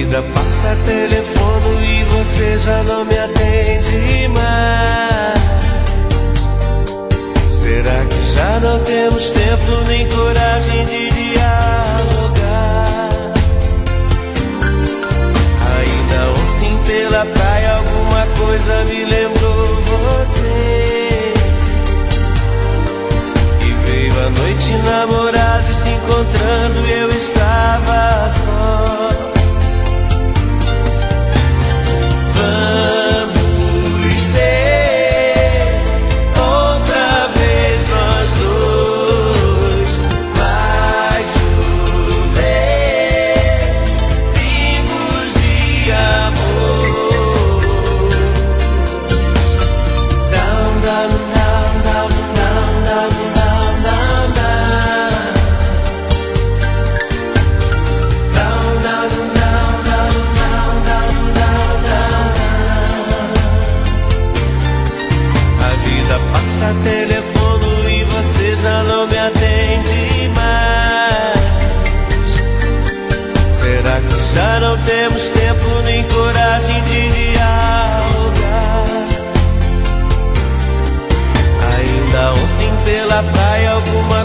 vida passa, telefono e você já não me atende mais. Será que já não temos tempo nem coragem de dialogar? Ainda ontem pela praia alguma coisa me lembrou você. E veio a noite, namorados se encontrando, eu estava só. Vamos ser outra vez nós dois. Vai chover pingos de amor. Down, down, down, down, down, down, down, down, down. Down, down, down, down, down, down, down, down. A vida passa, telefono e você já não me atende mais. Será que já não temos tempo nem coragem de dialogar? Ainda ontem pela praia alguma